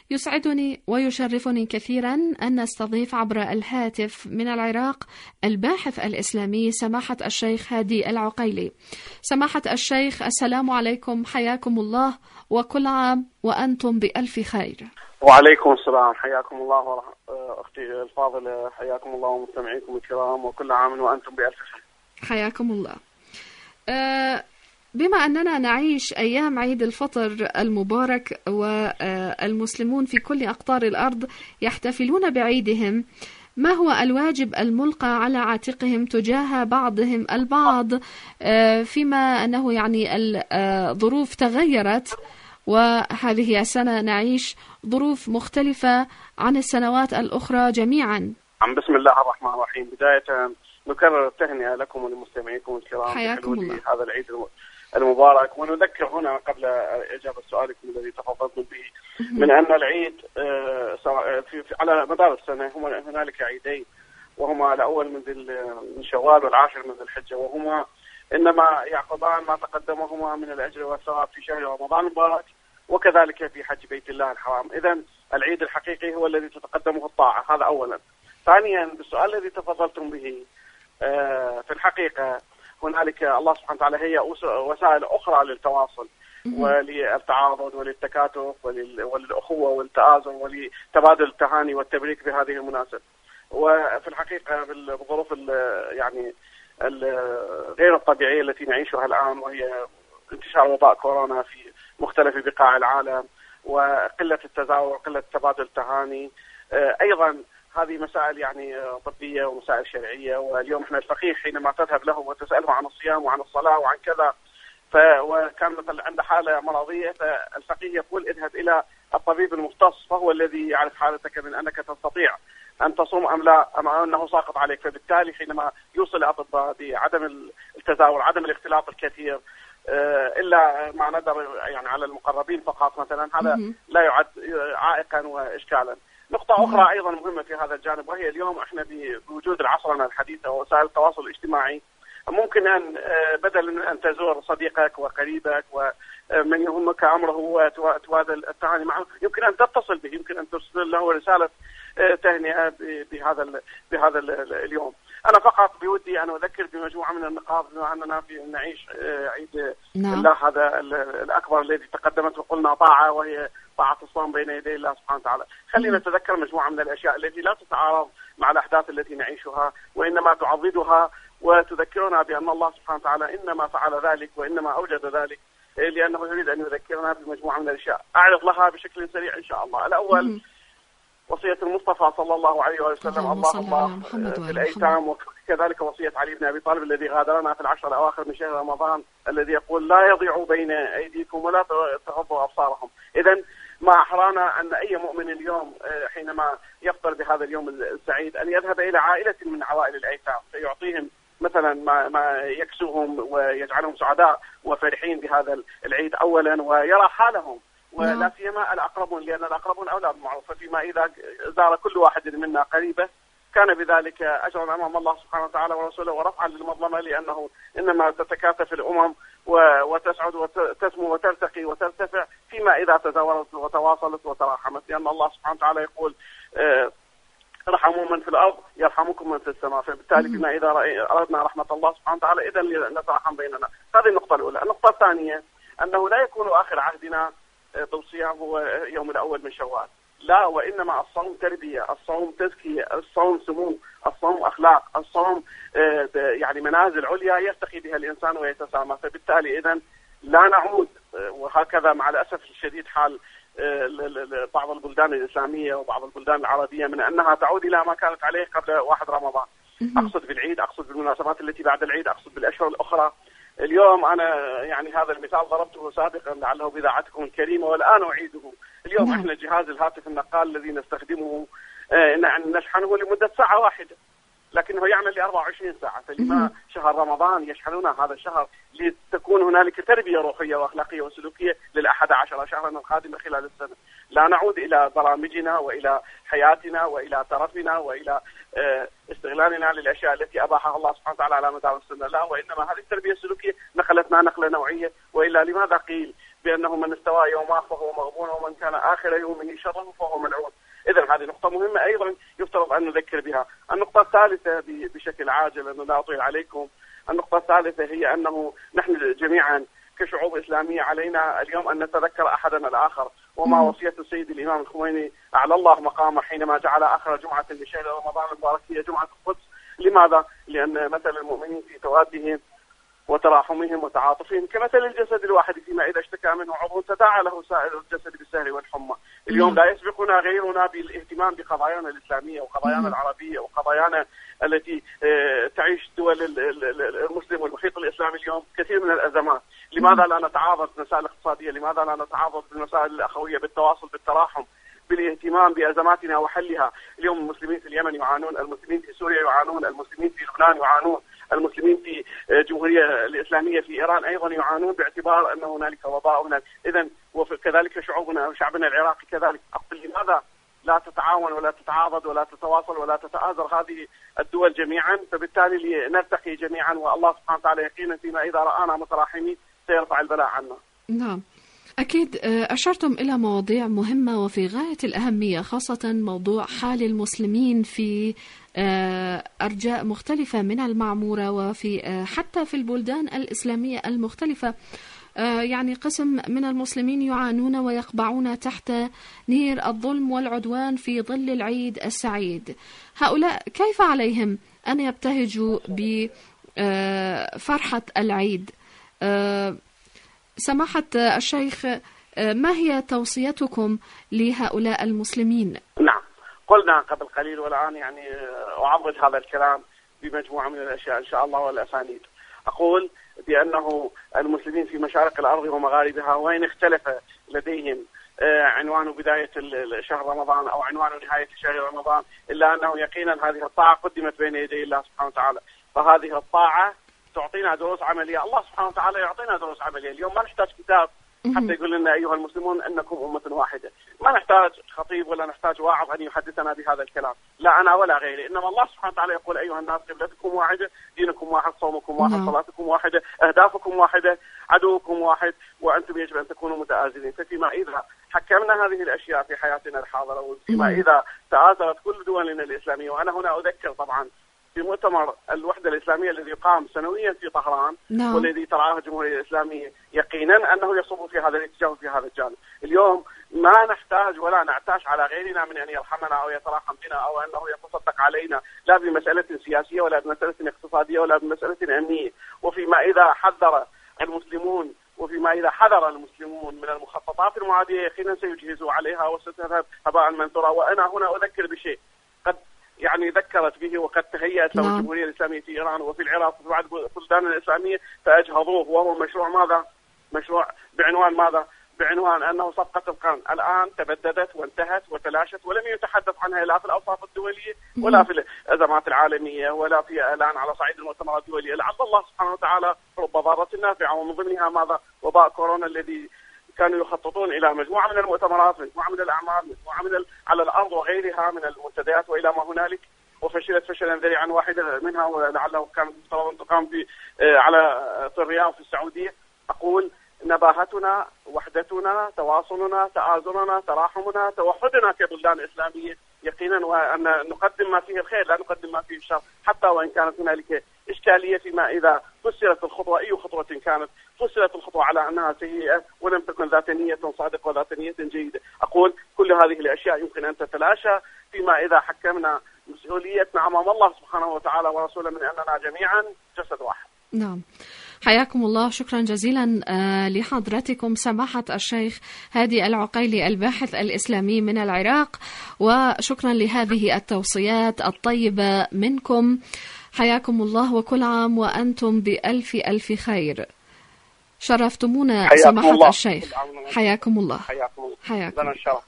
يسعدني ويشرفني كثيرا أن نستضيف عبر الهاتف من العراق الباحث الإسلامي سماحة الشيخ هادي العقيلي. سماحة الشيخ، السلام عليكم، حياكم الله، وكل عام وأنتم بألف خير. وعليكم السلام، حياكم الله أختي الفاضلة، حياكم الله ومستمعيكم الكرام، وكل عام وأنتم بألف خير. حياكم الله. بما أننا نعيش أيام عيد الفطر المبارك والمسلمون في كل أقطار الأرض يحتفلون بعيدهم، ما هو الواجب الملقى على عاتقهم تجاه بعضهم البعض، فيما أنه يعني الظروف تغيرت وهذه السنة نعيش ظروف مختلفة عن السنوات الأخرى جميعا؟ بسم الله الرحمن الرحيم. بداية نكرر التهنئة لكم ولمستمعيكم الكرام حياكم الله. هذا العيد المبارك، ونذكر هنا قبل إجابة سؤالكم الذي تفضلتم به من أن العيد على مدار السنة هنالك عيدين، وهما الأول من شوال والعاشر من ذي الحجة، وهما إنما يعقبان ما تقدمهما من الأجر والثواب في شهر رمضان المبارك وكذلك في حج بيت الله الحرام. إذن العيد الحقيقي هو الذي تتقدمه الطاعة، هذا أولا. ثانيا، بالسؤال الذي تفضلتم به، في الحقيقة هنالك الله سبحانه وتعالى هي وسائل أخرى للتواصل وللتعاضد وللتكاتف وللأخوة والتآزر ولتبادل التهاني والتبريك بهذه المناسبة. وفي الحقيقة بالظروف يعني غير الطبيعية التي نعيشها الآن، وهي انتشار وباء كورونا في مختلف بقاع العالم وقلة التزاور وقلة تبادل التهاني، أيضا هذه مسائل يعني طبية ومسائل شرعية. واليوم احنا الفقيه حينما تذهب له وتسأله عن الصيام وعن الصلاة وعن كذا، وكان مثلا عنده حالة مرضية، فالفقيه يقول اذهب إلى الطبيب المختص فهو الذي يعرف حالتك من أنك تستطيع أن تصوم أم لا، أم أنه ساقط عليك. فبالتالي حينما يوصل الأطباء بعدم التزاور، عدم الاختلاط الكثير، إلا ما ندر يعني على المقربين فقط مثلا، هذا لا يعد عائقا وإشكالا. نقطة أخرى أيضا مهمة في هذا الجانب، وهي اليوم احنا بوجود العصرنة الحديثة ووسائل التواصل الاجتماعي، ممكن أن بدل من أن تزور صديقك وقريبك ومن يهمك أمره وتبادل التهاني معه، يمكن أن تتصل به، يمكن أن ترسل له رسالة تهنئة بهذا اليوم. أنا فقط بودي أن أذكر بمجموعة من النقاط، بما أننا نعيش عيد الله هذا الأكبر الذي تقدمت وقلنا طاعة، وهي طاعة الصوم بين يدي الله سبحانه وتعالى. خلينا نتذكر مجموعة من الأشياء التي لا تتعارض مع الأحداث التي نعيشها، وإنما تعضدها وتذكرنا بأن الله سبحانه وتعالى إنما فعل ذلك وإنما أوجد ذلك لأنه يريد أن يذكرنا بمجموعة من الأشياء. أعرض لها بشكل سريع إن شاء الله. الأول وصية المصطفى صلى الله عليه وسلم اللهم في الأيتام، وكذلك وصية علي بن أبي طالب الذي غادرنا في العشر الأواخر من شهر رمضان، الذي يقول لا يضيع بين أيديكم ولا تغضوا أبصارهم. إذن ما أحرانا أن أي مؤمن اليوم حينما يفطر بهذا اليوم السعيد أن يذهب إلى عائلة من عوائل الأيتام فيعطيهم مثلا ما يكسوهم ويجعلهم سعداء وفرحين بهذا العيد أولا، ويرى حالهم، ولا سيما الأقربون، لأن الأقربون أولى بالمعروف. فيما إذا زار كل واحد منا قريبه كان بذلك أجرا أمام الله سبحانه وتعالى ورسوله ورفعا للمظلمة، لأنه إنما تتكاثف الأمم وتسعد وتسمو وترتقي وترتفع فيما إذا تزاورت وتواصلت وتراحمت، لأن الله سبحانه وتعالى يقول ارحموا من في الأرض يرحمكم من في السماء. فبالتالي فيما إذا أردنا رحمة الله سبحانه وتعالى إذن نترحم بيننا. هذه النقطة الأولى. النقطة الثانية أنه لا يكون آخر عهدنا بالصيام هو يوم الأول من شوال، لا، وإنما الصوم تربية، الصوم تزكية، الصوم سمو، الصوم أخلاق، الصوم يعني منازل عليا يرتقي بها الإنسان ويتسامى. فبالتالي إذن لا نعود، وهكذا مع الأسف الشديد حال بعض البلدان الإسلامية وبعض البلدان العربية، من أنها تعود إلى ما كانت عليه قبل 1 رمضان. أقصد بالعيد، أقصد بالمناسبات التي بعد العيد، أقصد بالأشهر الأخرى. اليوم أنا يعني هذا المثال ضربته سابقا لعله بإذاعتكم الكريمة والآن أعيده. اليوم احنا جهاز الهاتف النقال الذي نستخدمه نشحنه لمدة ساعة واحدة، لكنه يعمل ل 24 ساعة. فلما شهر رمضان يشحنون هذا الشهر لتكون هنالك تربية روحية وأخلاقية وسلوكية لل11 شهرا القادمة خلال السنة. لا نعود إلى برامجنا وإلى حياتنا وإلى ترفنا وإلى استغلالنا للأشياء التي أباحها الله سبحانه وتعالى على مدار السنة، لا، وإنما هذه التربية السلوكية نقلتنا نقلة نوعية. وإلا لماذا قيل بأنه من استوى يومه فهو مغبون ومن كان آخر يومه شره فهو ملعون. إذن هذه نقطة مهمة أيضا يفترض أن نذكر بها. النقطة الثالثة بشكل عاجل لأنه لا أطيل عليكم، النقطة الثالثة هي أنه نحن جميعا كشعوب إسلامية علينا اليوم أن نتذكر أحدنا الآخر، وما وصية السيد الإمام الخميني أعلى الله مقامه حينما جعل آخر جمعة لشهر رمضان المبارك هي جمعة القدس. لماذا؟ لأن مثل المؤمنين في توادهم وتراحمهم وتعاطفهم كمثل الجسد الواحد فيما إذا اشتكى منه عضو تداعى له سائر الجسد بالسهر والحمى. اليوم لا يسبقنا غيرنا بالاهتمام بقضايانا الإسلامية وقضايانا العربية وقضايانا التي تعيش دول المسلم والمحيط الإسلامي اليوم كثير من الأزمات. لماذا لا نتعاضد بالمسائل الاقتصادية؟ لماذا لا نتعاضد بالمسائل الأخوية، بالتواصل، بالتراحم، بالاهتمام بأزماتنا وحلها؟ اليوم المسلمين في اليمن يعانون، المسلمين في سوريا يعانون، المسلمين في لبنان يعانون، المسلمين في الجمهورية الإسلامية في إيران أيضا يعانون باعتبار أن هنالك وباء هناك. إذن وكذلك شعوبنا وشعبنا العراقي كذلك. أقول لماذا لا تتعاون ولا تتعاضد ولا تتواصل ولا تتآزر هذه الدول جميعا؟ فبالتالي نرتقي جميعا، والله سبحانه وتعالى يقينا فيما إذا رآنا متراحمين سيرفع البلاء عنا. نعم أكيد. أشرتم إلى مواضيع مهمة وفي غاية الأهمية، خاصة موضوع حال المسلمين في أرجاء مختلفة من المعمورة وفي حتى في البلدان الإسلامية المختلفة. يعني قسم من المسلمين يعانون ويقبعون تحت نير الظلم والعدوان في ظل العيد السعيد. هؤلاء كيف عليهم أن يبتهجوا بفرحة العيد؟ سماحة الشيخ، ما هي توصيتكم لهؤلاء المسلمين؟ نعم، قلنا قبل قليل والآن يعني أعرض هذا الكلام بمجموعة من الأشياء إن شاء الله والأسانيد. أقول بأنه المسلمين في مشارق الأرض ومغاربها وين اختلف لديهم عنوان بداية شهر رمضان أو عنوان نهاية شهر رمضان، إلا أنه يقينا هذه الطاعة قدمت بين يدي الله سبحانه وتعالى، فهذه الطاعة تعطينا دروس عملية. الله سبحانه وتعالى يعطينا دروس عملية. اليوم ما نحتاج كتاب حتى يقول لنا أيها المسلمون أنكم أمة واحدة، ما نحتاج خطيب ولا نحتاج واعظ أن يحدثنا بهذا الكلام، لا أنا ولا غيري، إنما الله سبحانه وتعالى يقول أيها الناس قبلتكم واحدة، دينكم واحد، صومكم واحد، صلاتكم واحدة، أهدافكم واحدة، عدوكم واحد، وأنتم يجب أن تكونوا متآزرين. ففيما إذا حكمنا هذه الأشياء في حياتنا الحاضرة، وفيما إذا تآزرت كل دولنا الإسلامية، وأنا هنا أذكر طبعا في مؤتمر الوحدة الإسلامية الذي يقام سنويا في طهران والذي ترعاه الجمهورية الإسلامية، يقينا أنه يصب في هذا الاتجاه وفي هذا الجانب. اليوم ما نحتاج ولا نعتاش على غيرنا من أن يرحمنا أو يتراحم بنا أو أنه يتصدق علينا، لا بمسألة سياسية ولا بمسألة اقتصادية ولا بمسألة أمنية. وفيما إذا حذر المسلمون من المخططات المعادية يقينا سيجهزوا عليها وستذهب هباء منثورا. وأنا هنا أذكر بشيء قد يعني ذكرت به وقد تهيأت له الجمهورية الإسلامية في إيران وفي العراق وفي بعض البلدان الإسلامية فأجهضوه، وهو مشروع ماذا؟ مشروع بعنوان ماذا؟ بعنوان أنه صفقة القرن. الآن تبددت وانتهت وتلاشت ولم يتحدث عنها لا في الأوساط الدولية ولا في الأزمات العالمية ولا في الآن على صعيد المؤتمرات الدولية. لعل الله سبحانه وتعالى رب ضارة نافعة، ومن ضمنها ماذا؟ وباء كورونا الذي كانوا يخططون إلى مجموعة من المؤتمرات، مجموعة من الأعمال، مجموعة على الأرض وغيرها من المنتديات وإلى ما هنالك، وفشلت فشلا ذريعا واحدا منها ولعله كانت تقام في على الرياض في السعودية. أقول نباهتنا، وحدتنا، تواصلنا، تآزرنا، تراحمنا، توحدنا كبلدان إسلامية يقينا، وأن نقدم ما فيه الخير لا نقدم ما فيه الشر، حتى وإن كانت هنالك إشكالية فيما إذا فسرت الخطوة أي خطوة كانت، فسرت الخطوة على أنها سيئة ولم تكن ذات نية صادقة وذات نية جيدة. أقول كل هذه الأشياء يمكن أن تتلاشى فيما إذا حكمنا مسؤوليتنا أمام الله سبحانه وتعالى ورسوله من أننا جميعا جسد واحد. نعم، حياكم الله. شكرا جزيلا لحضرتكم سماحة الشيخ هادي العقيلي الباحث الإسلامي من العراق، وشكرا لهذه التوصيات الطيبة منكم. حياكم الله وكل عام وأنتم بألف ألف خير. شرفتمونا سماحة الشيخ. حياكم الله. حياكم الله.